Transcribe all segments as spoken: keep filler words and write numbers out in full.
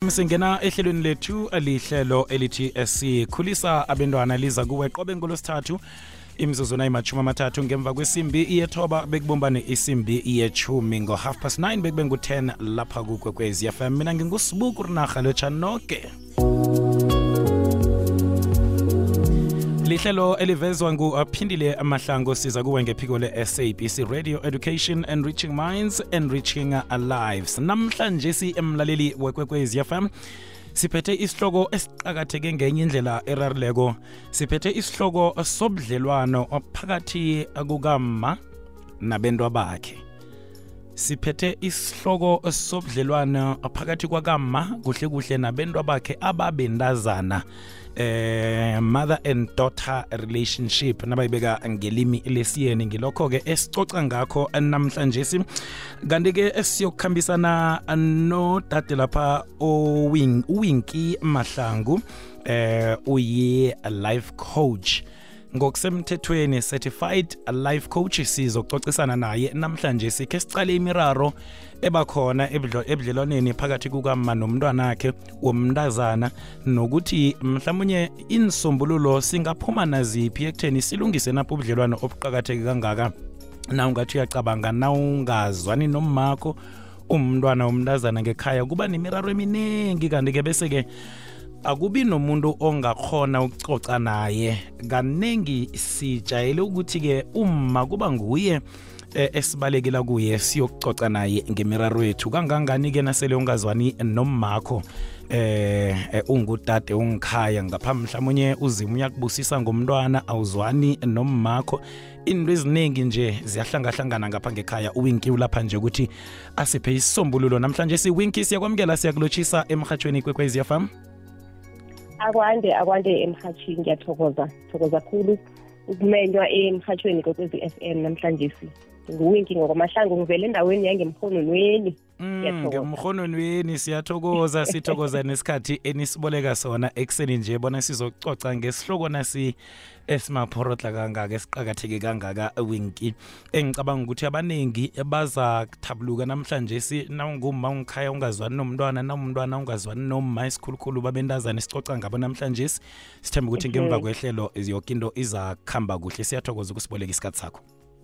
M singena ehlelweni lethu alihlelo elithi sikhulisa abantwana liza kuwe qobe ngolosithathu imzuzu nayimathumi amathathu ngemva kwesimbi iyethoba bekubumbane isimbi iyechumi ngo half past nine bekube ngu-ten lapha kukwekwezi F M. Mina ngingusibuku rinarha lotshanoke lihlelo elivezwa ngu-Phindile Mahlangu siza kuwe ngephiko le-S A B C Radio Education Enriching Minds Enriching Lives. Namhlanje si emlaleli wekwekwezi F M siphethe isihloko esiqakatheke ngenye indlela erarileko. Siphethe isihloko sobudlelwano phakathi kukamma nabentwa bakhe. Siphethe isihloko sobudlelwano phakathi kwakamma kuhle kuhle nabentwa bakhe ababendazana, eh mother and daughter relationship nabayibeka ngelimi lesiyeni. Ngilokho ke esicoca ngakho namhlanje si kanti ke esiyokukhambisana no dade lapha owing uWinky Mahlangu, eh uyi life coach ngokusemthethweni certified life coach. Sizokucocisana naye namhlanje sikhe sicale imiraro ebakhona ebudlelwaneni phakathi kukamma nomntwana wakhe womntazana nokuthi mhlawumnye insombululo singaphuma naziphi ekutheni silungise napho ubudlelwano obuqakatheke kangaka. Na ungathi uyacabanga na ungazwani nommakho umntwana womntazana ngekhaya kuba nemiraro eminingi, kanti ke bese ke akubi nomuntu ongakhona ukucoca naye. Kanengi sijayele ukuthi ke umma kuba nguye eh, esibalekela kuye siyokucoca naye ngemiraro yethu. Kangangani ke nasele ungazwani nommakho eh, eh ungudade ungikhaya ngapha mhlawumnye uzima uyakubusisa ngomntwana awuzwani nommakho, into eziningi nje ziyahlangahlangana ngapha ngekhaya. uWinky ulapha nje ukuthi asiphe isombululo namhlanje. si Winky siyakwamukela, siyakulotshisa emhathweni kwekwezi F M. Akwande akwande emhathini, ngiyathokoza thokoza kakhulu ukumenywa emhathweni kwekwezi F M namhlanje. si nguWinky ngokwamahlangu ngivele endaweni yangemkhononweni. Ngemkhononweni siyathokoza sithokoza nesikhathi enisiboleka sona ekseni nje bona sizococa ngesihloko nasi esimaphorotla kangaka esiqakatheke kangaka Winky. Engicabanga ukuthi abanengi baza kuthabuluka namhlanje si nawungumma ungikhaya ungazwani nomntwana nawumntwana ungazwani nomma isikhulukhulu babentazana esicoca ngabo namhlanje. Sithemba ukuthi ngemva kwehlelo yonke into iza kuhamba kuhle. Siyathokoza ukusiboleka isikhathi sakho.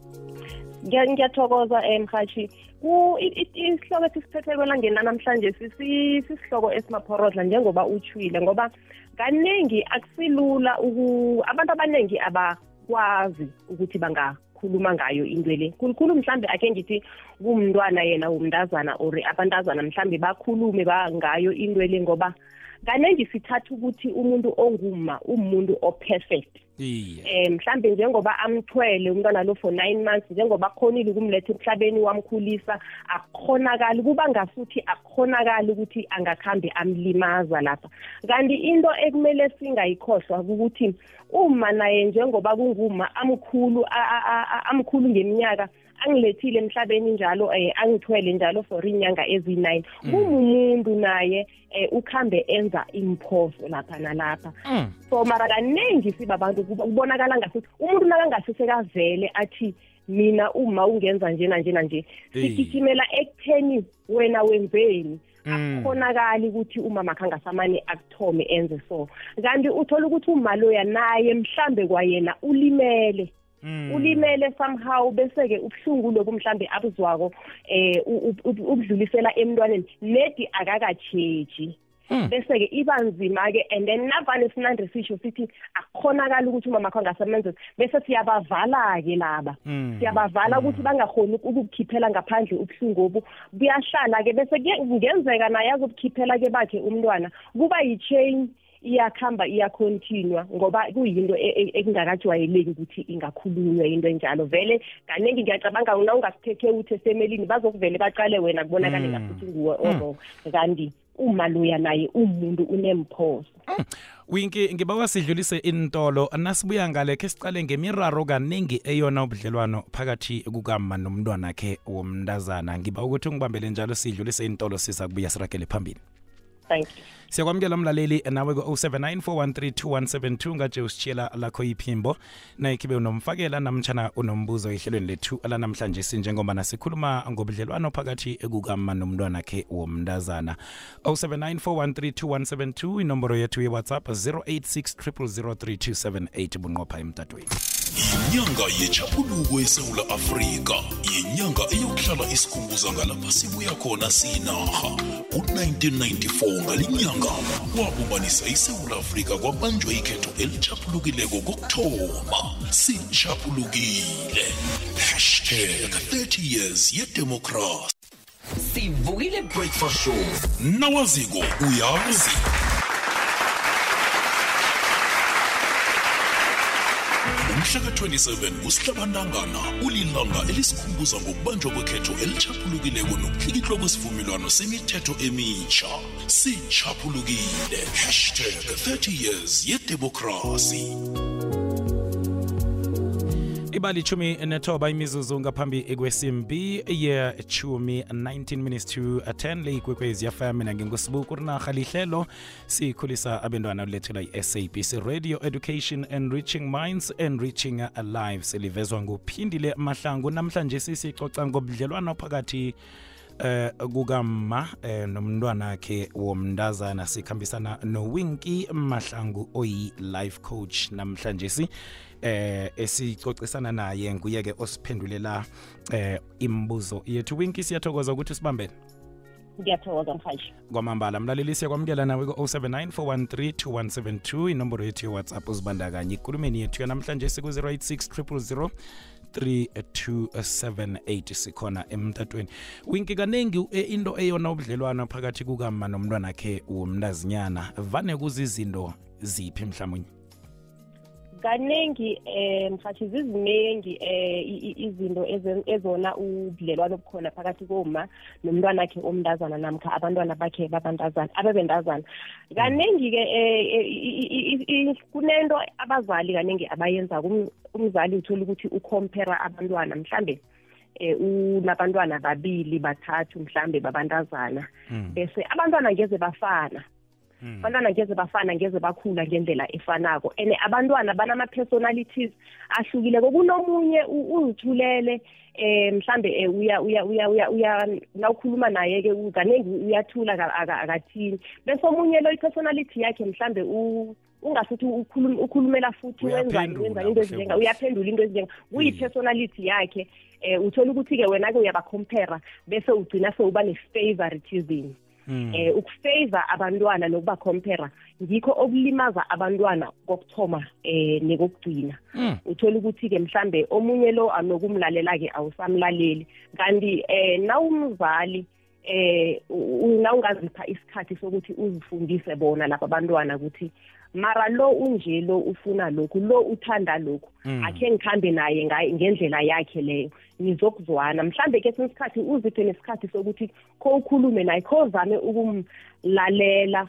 Ngiyathokoza emhathi ku isihloko esiphethe kwelangeni namhlanje sisihloko esimaphorodla njengoba utshwile, ngoba kaningi akusilula abantu abaningi abakwazi ukuthi bangakhuluma ngayo into le. Khulukhulu mhlambe ake ngithi kumntwana yena umntazana or abantazana mhlambe bakhulume bangayo into le, ngoba kaningi sithatha ukuthi umuntu ongumma umuntu operfect. Eh mhlambe njengoba amthwele umntwana lo for nine months, njengoba khonile ukumletha emhlabeni wamkhulisa, akukhonakala kuba ngasuthi akukhonakala ukuthi angakhambi amlimaza lapha. Kanti into ekumele singayikhohlwa ukuthi uma naye njengoba kunguma amkhulu amkhulu ngeminyaka angilethile emhlabeni njalo eh angithwele njalo for inyanga ezi nine, kumuntu naye eh ukhambe enza imphoso lapha nalapha. So mara kaningi sibabantu kubonakala ngasuthi umuntu nakangasesekavele athi mina uma ungenza njena njena nje, sigijimela ekutheni wena wenzeni. Akukhonakali ukuthi uma makhangasamane akuthome enze so. Kanti uthola ukuthi uma loya naye mhlambe kwayena ulimele. Mm. ulimele somehow bese ke ubuhlungu lokhu mhlambe abuzwako eh ubudlulisela emntwaneni nedi akakatsheji. Mm. Bese ke ibanzima ke, and then navane sinande sisho sithi akukhonakala ukuthi uma makho ngasemenze, bese siyabavala ke laba. Mm. Siyabavala ukuthi mm. bangakhoni ukukhiphela ngaphandle ubuhlungu obu buyahlala ke, bese kungenzeka naye azokukhiphela ke bakhe umntwana kuba yi-chain iyakhamba iyacontinue, ngoba kuyinto ekungakajwayeleki ukuthi ingakhulunywa into enjalo. Vele kaningi ngiyacabanga una ungasithethe uthe semelini bazokuvele baqale wena kubonakala ngafuthi nguwe oro, kanti uma loya naye umuntu unemphoso. Winky, ngibawa sidlulise intolo nasibuya ngale ke siqale ngemiraro kaningi eyona ubudlelwano phakathi kukamma nomntwana wakhe womntazana. Ngiba ukuthi ungibambele njalo sidlulise intolo siza kubuya sirakele phambili. Thank you. Siyakwamukela mlaleli nawe ku zero seven nine four one three two one seven two ngaje usitshela lakho iphimbo nayikibe unomfakela namtjana unombuzo ehlelweni lethu ala namhlanje sinjengoba nasikhuluma ngobudlelwano phakathi ekukama nomntwana wakhe womntazana. zero seven nine four one three two one seven two inomboro yethu ye WhatsApp zero eight six zero zero zero three two seven eight bunqopha emtatweni. Inyanga yechapuluko eSouth Africa, inyanga eyokuhlala isikhumbuza ngalapha sibuya khona sinaha. U nineteen ninety-four ngalinyanga wabubanisa iSouth Africa kwabanjwa ikhetho elichapulukileko kokuthoma. Sichapulukile. Hashtag thirty years yedemocracy. Sivukile breakfast show. Nawaziko uyazi. Umhlaka twenty-seven kusihlabantangana ulilanga elisikhumbuza ngokubanjwa kwekhetho elichapulukileko nokutlikitlwa kwesivumelwano semithetho emitsha. Sichapulukile. Hashtag thirty years yedemocracy. Ibali chumi nethoba imizuzu ngaphambi ekwesimbi ye chumi nineteen minutes to ten le ikwekwezi F M mina ngingosibuku rinaga lihlelo sikhulisa abantwana ulethela i-S A B C Radio Education Enriching Minds Enriching Lives livezwa nguphindile Mahlangu. Namhlanje sisicoca ngobudlelwano phakathi eh kukama eh, nomntwana wakhe womntazana. Sikhambisana noWinky Mahlangu oyi life coach namhlanje si eh esicocisana naye nguye ke osiphendulela eh imibuzo yethu. Winky, siyathokoza ukuthi sibambene. Ngiyathokoza mhaji. Kwamambala mlaleli siyakwamukela nawe ku zero seven nine four one three two one seven two inomboro yethu WhatsApp uzibandakanye ikhulumeni yethu yanamhlanje siku zero eight six zero zero zero three two seven eight sikhona emtatweni. Winky, kanengi into eyona ubudlelwano phakathi kukama nomntwana wakhe womntazinyana vane kuzizinto ziphi mhlawumnye? Kanengi eh mfathi zizinengi eh izinto ezona ubudlelwano obukhona phakathi koma nomntwana wakhe omntazana namkha abantwana bakhe babantazana abebentazana. Kanengi ke kunento abazali kanengi abayenza umzali uthola ukuthi ucompare abantwana mhlambe eh unabantwana babili bathathu mhlambe babantazana bese abantwana ngeze bafana. Abantwana ngeze bafana ngeze bakhula ngendlela efanako ene abantwana banama personalities ahlukile. Kokunomunye uzithulele eh mhlambe uya uya uya uya nawukhuluma naye ke kanengi uyathula akathini bese omunye lo personality yakhe mhlambe ungasuthi ukhuluma ukhulumela futhi wenza wenza into ezinjenga uyaphendula into ezinjenga kuyi personality yakhe. Eh uthola ukuthi ke wena ke uyaba compare bese ugcina sewuba ne favoritism. Eh ukufavor abantwana nokuba compare ngikho okulimaza abantwana kokuthoma eh nekugcina. Uthola ukuthi ke mhlambe omunye lo anokumlalela ke awusamlaleli kanti eh nawumzali eh unawungazipha isikhathi sokuthi uzifundise bona lapha abantwana ukuthi mara lo unje lo ufuna lokhu lo uthanda lokhu akhe ngikhambe naye ngendlela yakhe leyo nizokuzwana mhlambe ke sesikhathi uziphe nesikhathi sokuthi kho ukhulume naye kho zame ukumlalela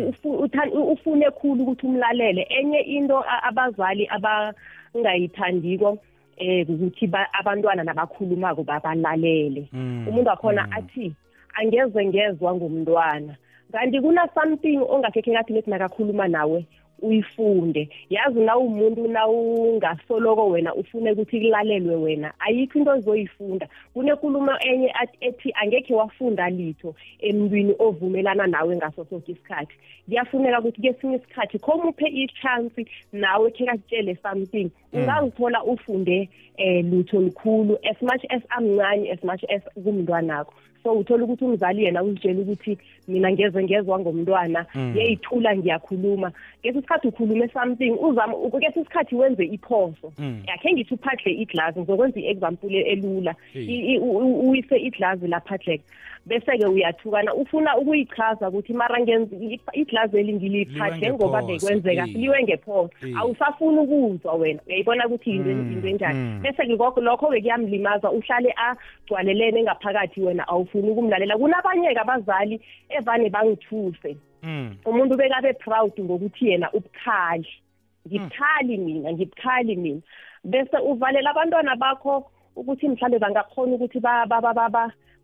ufune khulu ukuthi umlalele. Enye into abazali abangayithandiko eh ukuthi abantwana nabakhulumako babalalele. Umuntu wakhona athi angeze ngezwe ngomntwana kanti kuna something ongakhe ngathi lethi nakakhuluma nawe uyifunde. Yazi na umuntu na ungasoloko wena ufune ukuthi kulalelwe wena ayikho into ozoyifunda. Kunenkulumo enye ethi angeke wafunda litho emntwini ovumelana nawe ngaso sonke isikhathi. Kuyafuneka ukuthi kesinye isikhathi khomuphe i-chance nawe ke katshele something ungazithola ufunde eh lutho likhulu as much as amncane as much as kumntwanakho. So uthola ukuthi umzali yena uzitshela ukuthi mina ngeze ngezwe ngomntwana yeyithula ngiyakhuluma ngeke isikhathi ukhulume something uzama ukeke isikhathi wenze iphoso. Yakhe ngithi uphahle iglass ngizokwenza iexample elula uyise iglass la phahle bese ke uyathukana ufuna ukuyichaza ukuthi mara ngenza iglass elingiliphahle ngoba bekwenzeka liwe ngephoso awusafuna ukuzwa wena uyayibona ukuthi into into enjani bese ke lokho ke kuyamlimaza uhlale agcwalelene ngaphakathi wena awufuni ukumlalela. Kunabanye abazali evane bangithuse umuntu bekabe proud ngokuthi yena ubukhali ngibukhali mina ngibukhali mina bese uvalela abantwana bakho ukuthi mhlambe bangakhona ukuthi ba ba ba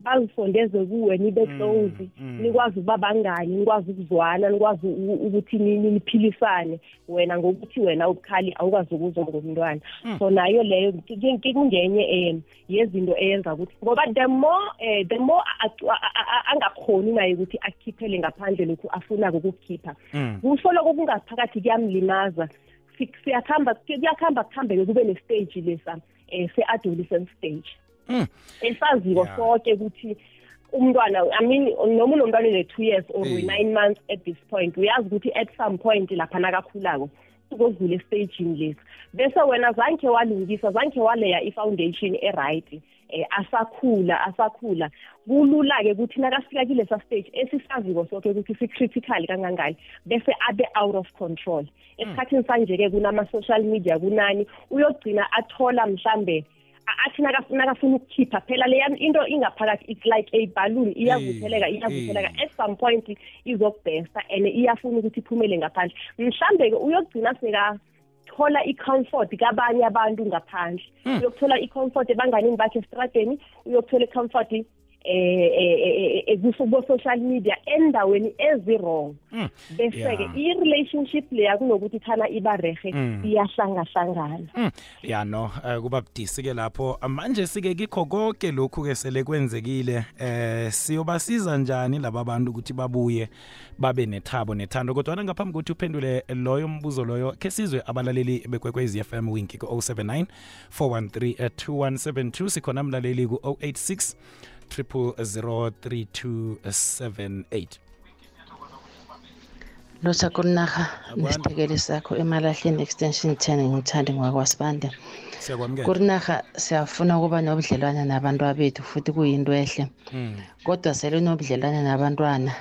bazifondeze kuwe nibe close nikwazi ukuba bangani nikwazi ukuzwana nikwazi ukuthi niphilisane wena ngokuthi wena ubukhali awukwazi ukuzwa ngomntwana so nayo leyo kungenye eh yezinto eyenza ukuthi ngoba the more eh the more angakhoni naye ukuthi akhiphele ngaphandle lokhu afuna ukukhipha kusolo kokungaphakathi kuyamlimaza siyakhamba siyakhamba kuhambeke kube ne stage lesa eh se adolescent stage esaziko sonke ukuthi umntwana I mean noma unomntwana le two years or nine months at this point uyazi ukuthi at some point lapha nakakhulako uzodlula stage lesi bese wena zanke walungisa zanke waleya ifoundation e right eh asakhula asakhula kulula ke ukuthi nakafika kile sa stage esisaziko sonke ukuthi si critical kangangani bese abe out of control esikhathini sanje ke kunama social media kunani uyogcina athola mhlambe athi nakafuna ukukhipha phela le into ingaphakathi it's like a balloon iyavutheleka iyavutheleka at some point izokubesta and iyafuna ukuthi iphumele ngaphandle mhlambe ke uyogcina seka thola i-comfort kabanye abantu ngaphandle uyokuthola i-comfort ebanganini bakhe estradeni uyokuthola i-comfort eh ekusubo social media endaweni ezi-wrong bese ke i-relationship leya kunokuthi thana iba rehe iyahlangahlangana ya no kuba budisi ke lapho manje sike kikho konke lokhu ke sele kwenzekile eh siyobasiza njani laba abantu ukuthi babuye babe nethabo nethando kodwa ngaphambi ukuthi uphendule loyo mbuzo loyo ke sizwe abalaleli bekwekwezi F M Winki ku zero seven nine four one three two one seven two sikhona mlaleli ku zero eight six triple zero three two seven eight. Losa kunaha nesithekeli sakho emalahleni extension ten ngithande ngwakwasibande. Siyakwamukela. Kunaha siyafuna ukuba nobudlelwane nabantu abethu futhi kuyinto ehle. Kodwa sele nobudlelwane nabantwana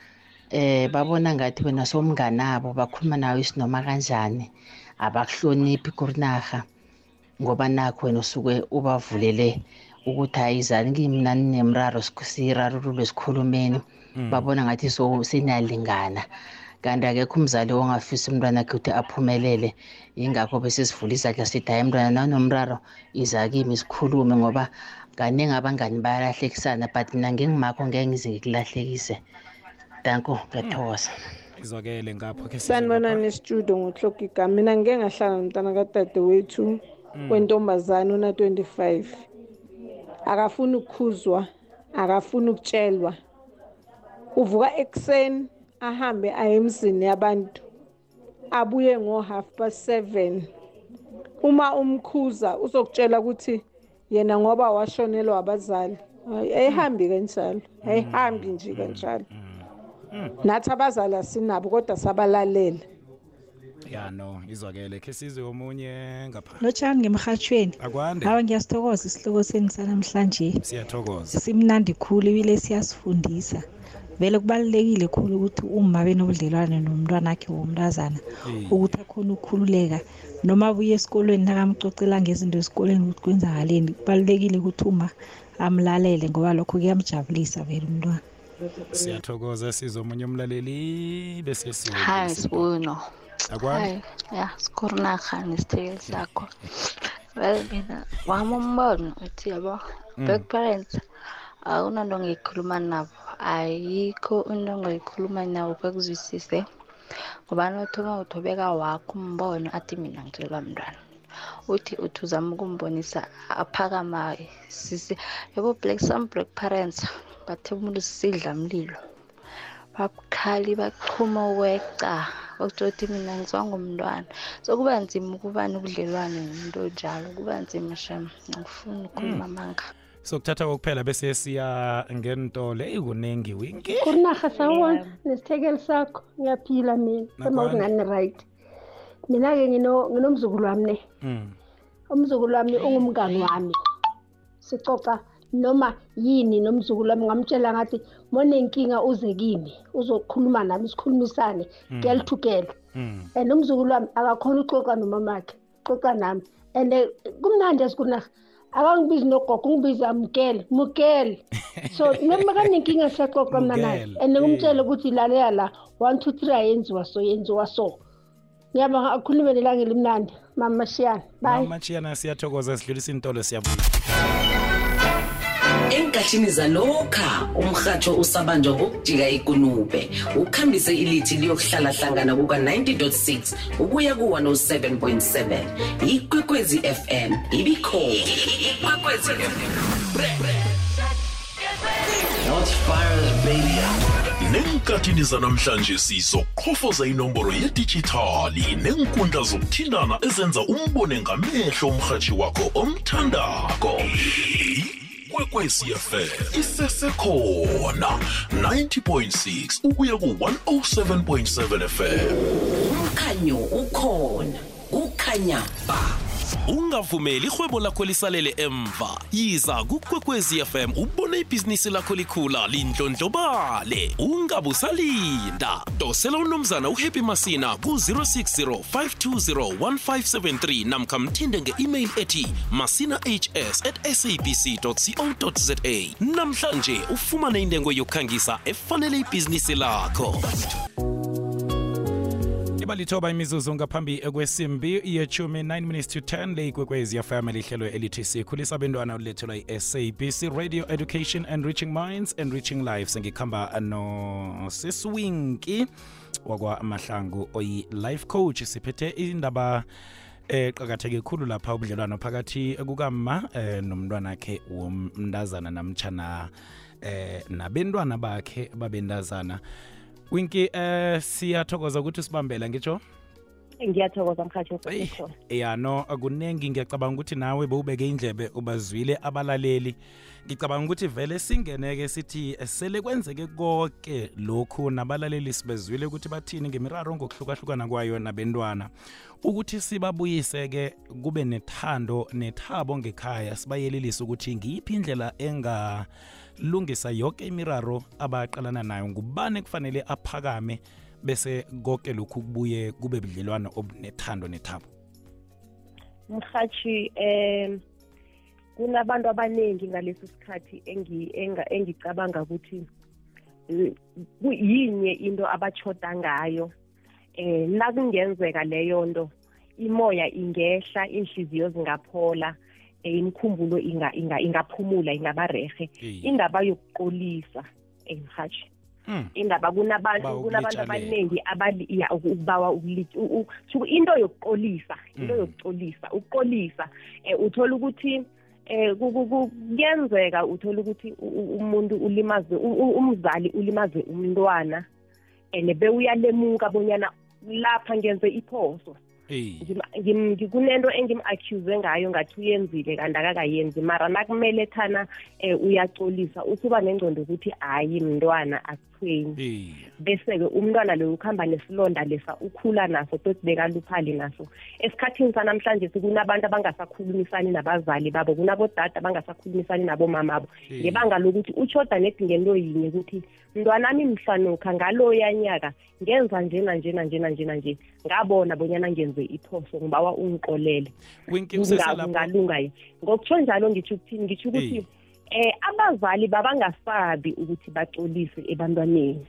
eh babona ngathi wena somnganabo bakhuluma nawe isinoma kanjani abakuhloniphi kunaha ngoba nakho wena usuke ubavulele ukuthi ayizani kimi nemraro sikusirarulule esikhulumeni babona ngathi so sinalingana kanti akekho umzali ongafisa umntwana wakhe ukuthi aphumelele ingakho bese sivula izandla sithi hayi umntwana nanomraro iza kimi sikhulume ngoba kaningi abangani bayalahlekisana but mina ngingimakho ngeke ngize ngikulahlekise danko ngethosa izokele ngapho ke sanibona nestudio ngohloka igama mina ngeke ngahlala nomntana kadade wethu kwentombazana una twenty-five akafuna ukukhuzwa akafuna ukutshelwa uvuka ekseni ahambe ayemzini yabantu abuye ngo half past seven uma umkhuza uzokutshela ukuthi yena ngoba washonelwa abazali ayihambi kanjalo ayihambi nje kanjalo nathi abazali asinabo kodwa sabalalela ya no izwakele ke sizwe omunye ngapha lochani ngemhathweni akwande hawa ngiyasithokoza isihloko sengisa namhlanje siyathokoza simnandi khulu ibile siyasifundisa vele kubalekile khulu ukuthi uma benobudlelwane nomntwana wakhe womntazana ukuthi akhona ukukhululeka noma abuye esikolweni nakamcocela ngezinto esikoleni ukuthi kwenzakaleni kubalekile ukuthi uma amlalele ngoba lokho kuyamjabulisa vele umntwana siyathokoza sizwe omunye umlaleli bese siwe hi sibuno akwande ya sikhurunakha nesithekeli sakho well mina wami umbono uthi yabo back parents awunanto ngikhuluma nabo ayikho into ngikhuluma nabo bekuzwisise ngoba nothoma uthobeka wakho umbono athi mina ngitshelwa mntwana uthi uthuzama ukumbonisa aphakama sisi yabo black some black parents bathe umuntu sidla umlilo babukhali baqhuma ukweca ukuthi mina ngizwanga umntwana so kuba nzima ukuba nobudlelwane nomuntu njalo kuba nzima shem ngifuna ukukhuluma manga so kuthatha kokuphela bese siya ngento le ikunengi Winki kunaha sawona nesithekeli sakho ngiyaphila mina semawungani right mina ke ngino nginomzukulu wami ne umzukulu wami ungumngani wami sicoca noma yini nomzukulu wami ngamtshela ngathi mone inkinga uze kimi uzokhuluma nami sikhulumisane ngiyalithukela and umzukulu wami akakhona uxoxa nomama wakhe xoxa nami and kumnandi esikunaha akangibizi nogogo ngibiza mkele mukele so noma kanenkinga siyaxoxa mnanayo and ngumtshela ukuthi lalela la one two three ayenziwa so yenziwa so ngiyabanga akhulume nelanga elimnandi mama Shiyana bye mama Shiyana siyathokoza sidlulisa intolo siyavuka Enkathini zalokha umkhatho usabanjwa ngokujika ikunube ukhambise ilithi liyokuhlala hlangana kuka ninety point six ukuya ku one oh seven point seven ikwekwezi F M ibikhona ikwekwezi F M Not fires baby. Nenkathini zanamhlanje sizoqhofoza inombolo yedijithali nenkundla zokuthindana ezenza umbone ngamehlo umhathi wakho omthandako. Kwekwezi F M isesekhona ninety point six ukuya ku one oh seven point seven F M. Umkhanyo ukhona, ukhanya ba. Ungavumeli ihwebo lakho lisalele emva. Yiza kuKwekwezi F M ubone ibhizinisi lakho likhula lindlondlobale. Ungabusalinda. Dosela unomzana uHappy Masina ku zero six zero five two zero one five seven three namkha mthinde nge-email ethi masinahs at sabc dot co dot za. Namhlanje ufumane intengo yokukhangisa efanele ibhizinisi lakho. Ibalithoba imizuzu ngaphambi ekwesimbi yechumi nine minutes to ten le ikwekwezi family hlelo elithi sikhulisa abantwana ulethelwa i-S A B C Radio Education Enriching Minds Enriching Lives. Ngikhamba no Siswinki wakwa Mahlangu oyi life coach. Siphethe indaba eqhakatheke kakhulu lapha ubudlelwano phakathi kukama nomntwana wakhe womndazana namtjana eh nabentwana bakhe babendazana. Winki eh siyathokoza ukuthi sibambela ngitsho. Ngiyathokoza mkhathi wakho. Yeah no akunengi ngiyacabanga ukuthi nawe bowubeke indlebe ubazwile abalaleli. Ngicabanga ukuthi vele singeneke sithi sele kwenzeke konke lokhu nabalaleli sibezwile ukuthi bathini ngemiraro ngokuhlukahlukana kwayo nabentwana. Ukuthi sibabuyise ke kube nethando nethabo ngekhaya sibayelelisa ukuthi ngiyiphi indlela enga lungisa yonke imiraro abaqalana nayo ngubane kufanele aphakame bese konke lokhu kubuye kube budlelwano obunethando nethabo. Mkhathi eh kunabantu abaningi ngalesi sikhathi engicabanga ukuthi yinye into abachoda ngayo eh nakungenzeka leyo nto imoya ingehla inhliziyo zingaphola imkhumbulo inga inga ingaphumula ingabarehe indaba yokuqolisa emhathi indaba kunabantu kunabantu abaningi abali ukubawa ukulithu into yokuqolisa into yokuqolisa uqolisa uthola ukuthi eh kuyenzeka uthola ukuthi umuntu ulimaze umzali ulimaze umntwana ene bewuyalemuka bonyana lapha ngenze iphoso. Ngikunento engim-accuse ngayo ngathi uyenzile kanti akakayenzi mara nakumele thana uyacolisa usuba nengcondo ukuthi hayi mntwana akuthweni bese-ke umntwana lo ukuhamba nesilonda lesa ukhula naso tothi bekaluphali naso. Esikhathini sanamhlanje kunabantu abangasakhulumisani nabazali babo kunabodada abangasakhulumisani nabomama babo ngebanga lokuthi uchoda nethi ngento yinye ukuthi mntwanami mhlanokha ngalo yanyaka ngenza njena njena njena njena nje ngabona bonyana ngenze iphoso ngibawa ungiqolele ngalunga yini ngokutsho njalo ngitsho ukuthini ngitsho ukuthi eh abazali babangasabi ukuthi baxolise ebantwaneni.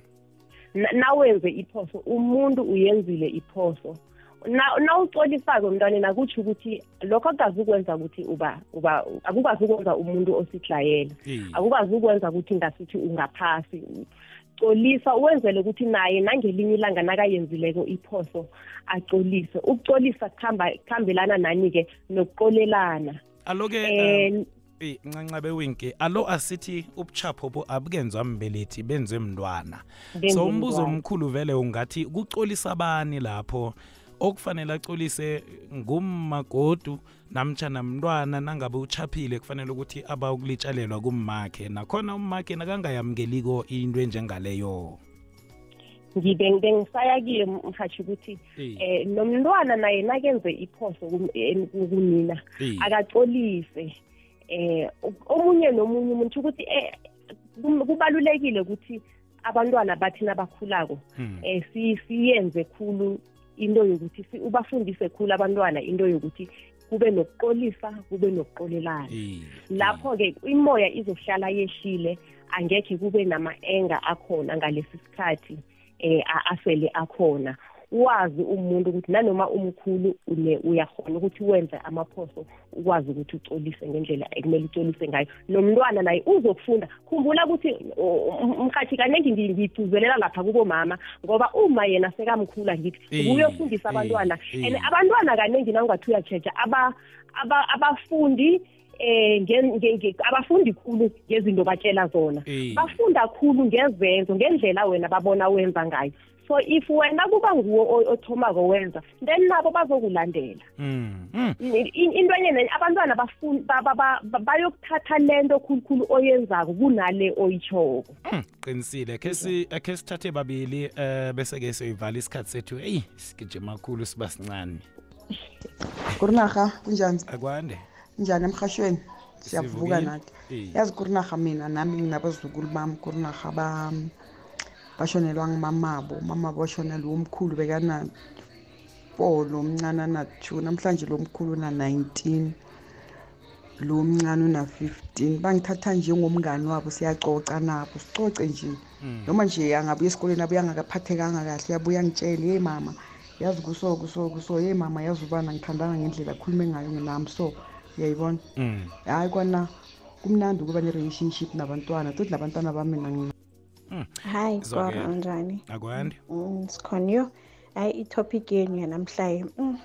Nawenze iphoso umuntu uyenzile iphoso na uxolisake umntwana nakuthi ukuthi lokho akazukwenza ukuthi uba uba akukazi ukwenza umuntu osidlayela akukazi ukwenza ukuthi ngasithi ungaphasi xolisa uwenzele ukuthi naye nangelinye ilanga nakayenzileko iphoso axolise. Ukuxolisa kuhamba kuhambelana nani ke nokuqolelana. Aloke eh ncancabe Winki alo asithi ubuchapho bo abukenzwa mbelethi benze mntwana. So umbuzo omkhulu vele ungathi kuxolisa abani lapho okufanele axolise ngummagodu namtjana mntwana nangabe uchaphile kufanele ukuthi aba ukulitshalelwa kummakhe nakhona ummakhe nakangayamukeliko into enjengaleyo. Ngibe ngisaya kiye mhathi ukuthi eh nomntwana naye nakenze iphoso kunina akaxolise eh omunye nomunye umuntu ukuthi eh kubalulekile ukuthi abantwana bathi nabakhulako eh siyenze khulu into yokuthi ubafundise khulu abantwana into yokuthi kube nokuqolisa kube nokuqolelana. Lapho ke imoya izohlala yehlile angekhe kube nama enga akhona ngalesi sikhathi eh asele akhona wazi umuntu ukuthi nanoma umkhulu uyakhona ukuthi wenze amaphoso ukwazi ukuthi ucolise ngendlela ekumele ucolise ngayo nomntwana naye uzofunda khumbula ukuthi umkhathi kanengi ngiyiphuzelela lapha kubo mama ngoba uma yena sekamkhula ngithi uyofundisa abantwana and abantwana kanengi nawungathi uyachecha aba abafundi eh nge abafundi khulu ngezinto batshela zona bafunda khulu ngezenzo ngendlela wena babona wenza ngayo so if wena kuba nguwo othomako wenza then nabo bazokulandela into enye abantwana bafunda bayokuthatha lento khulukhulu oyenzako kunale oyichoko qinisile ke si ke sithathe babili eh bese ke siyivala isikhathi sethu hey sigijima kakhulu siba sincane Kurinaga kunjani akwande njani emhashweni siyavuka nathi yazi Kurinaga mina nami nginabazukulu bami Kurinaga ba bashonelwa ngimamabo mama bashonelwa umkhulu bekana polo omncane na two namhlanje lo mkhulu na nineteen lo mncane na fifteen bangithatha nje ngomngani wabo siyacoca nabo sicoce nje noma nje angabuya esikoleni abuya ngakaphathekanga kahle yabuya ngitshela hey mama yazi kuso kuso kuso hey mama yazi ubana ngithandana ngendlela akhulume ngayo nami so uyayibona hayi kwana kumnandi ukuba ne relationship nabantwana tot labantwana bami mina Hi Gora njani akwande sikhonyo ay itopic yenu yanamhlanje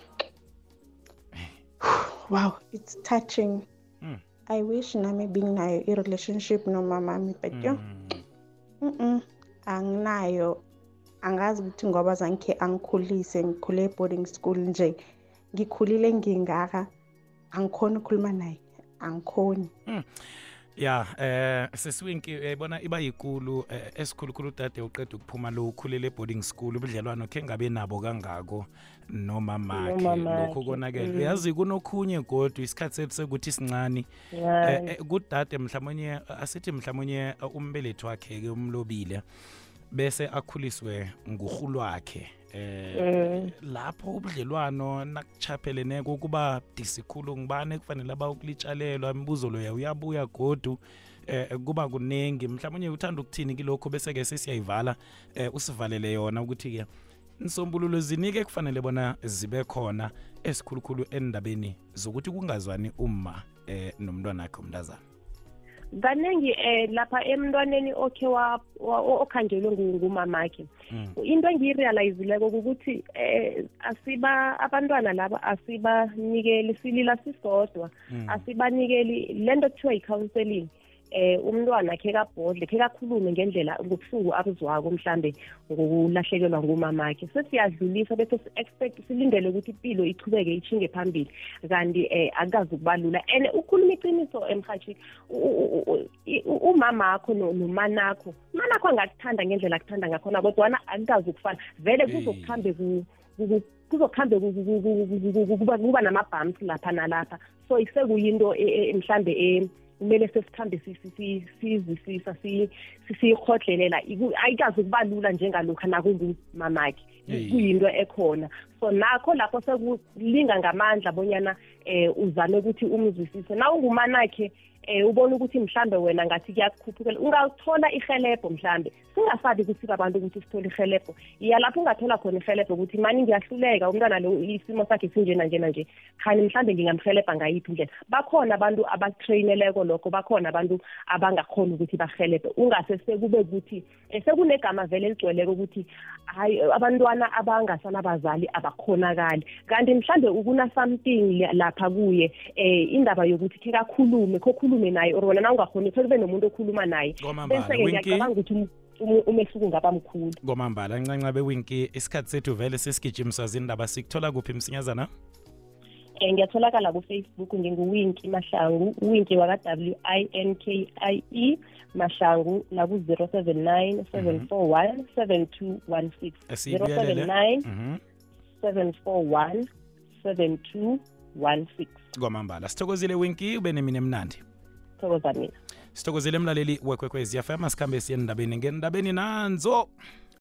wow it's touching I wish nami binginayo i relationship no mama mi but yo mhm anginayo angazi ukuthi ngoba zanke angikhulise ngikhule boarding school nje ngikhulile ngingaka angikhona ukukhuluma naye angikhoni ya eh sesiwinki uyayibona iba yikulu esikhulukhulu dade uqeda ukuphuma lo ukhulele boarding school ubudlelwano ke ngabe nabo kangako noma makhe lokho konakele yazi kunokhunye godwa isikhathi sethu sekuthi sincane kudade mhlawumnye asithi mhlawumnye umbelethi wakhe ke umlobile bese akhuliswe nguhulu wakhe eh lapho ubudlelwano nakuchaphelene ukuba disikhulu ngibane kufanele abawukulitshalelwa imibuzo lo uyabuya godu eh kuba kunengi mhlawumnye uthanda ukuthini kilokho bese ke sesiyayivala usivalele yona ukuthi ke insombululo zinike kufanele bona zibe khona esikhulukhulu endabeni zokuthi kungazwani uma eh nomntwana wakhe umntazana Ganengi eh lapha emntwaneni okay wa okhangelwe ngumamakhe into engirealizileko ukuthi eh asiba abantwana laba asibanikeli silila sisodwa asibanikeli lento kuthiwa i-counseling eh umntwana ke kabhodle ke kakhulume ngendlela ngokusuku abuzwako mhlambe ngokulahlekelwa ngumamakhe sesiyadlulisa bese expect silindele ukuthi impilo ichubeke ichinge phambili kanti eh akazi ukubalula and ukhuluma iqiniso emhathi umama wakho nomanakho manakho angakuthanda ngendlela akuthanda ngakhona kodwa wena akazi ukufana vele kuzokukhambe kuzokhambe kuba kuba nama-bumps lapha nalapha so isekuyinto mhlambe kumele sesikhambe sizisisa siyikhodlelela ayikazi ukubalula njengalokho nakungumamakhe kuyinto ekhona so nakho lapho sekulinga ngamandla bonyana eh uzame ukuthi umzwisise na ungumanakhe eh ubona ukuthi mhlambe wena ngathi kuyakukhuphukela ungathola ihelebho mhlambe singasabi ukuthi abantu ukuthi sithole ihelebho iya lapho ungathola khona ihelebho ukuthi mani ngiyahluleka umntwana lo isimo sakhe sinjena njena nje khani mhlambe ngingamhelebha ngayiphi indlela bakhona abantu abatraineleko lokho bakhona abantu abangakhona ukuthi bahelebhe ungase sekube ukuthi sekunegama vele eligcweleko ukuthi hayi abantwana abangasana abazali abakhonakali kanti mhlambe ukuna something lapha kuye eh indaba yokuthi ke kakhulume kokhulume naye or wena na ungakhona kube nomuntu okhuluma naye bese ke ngiyacabanga ukuthi umehluko ngaba mkhulu ngomambala ncancabe Winki isikhathi sethu vele sesigijimisa zindaba sikuthola kuphi msinyazana eh ngiyatholakala ku Facebook nginguWinki Mahlangu Winki waka W I N K I E Mahlangu la ku zero seven nine seven four one seven two one six zero seven nine seven four one seven two one six ngomambala sithokozile Winki ube nemini emnandi thokoza mina sithokozile mlaleli wekwekwezi F M asikhambe siye endabeni ngendabeni nanzo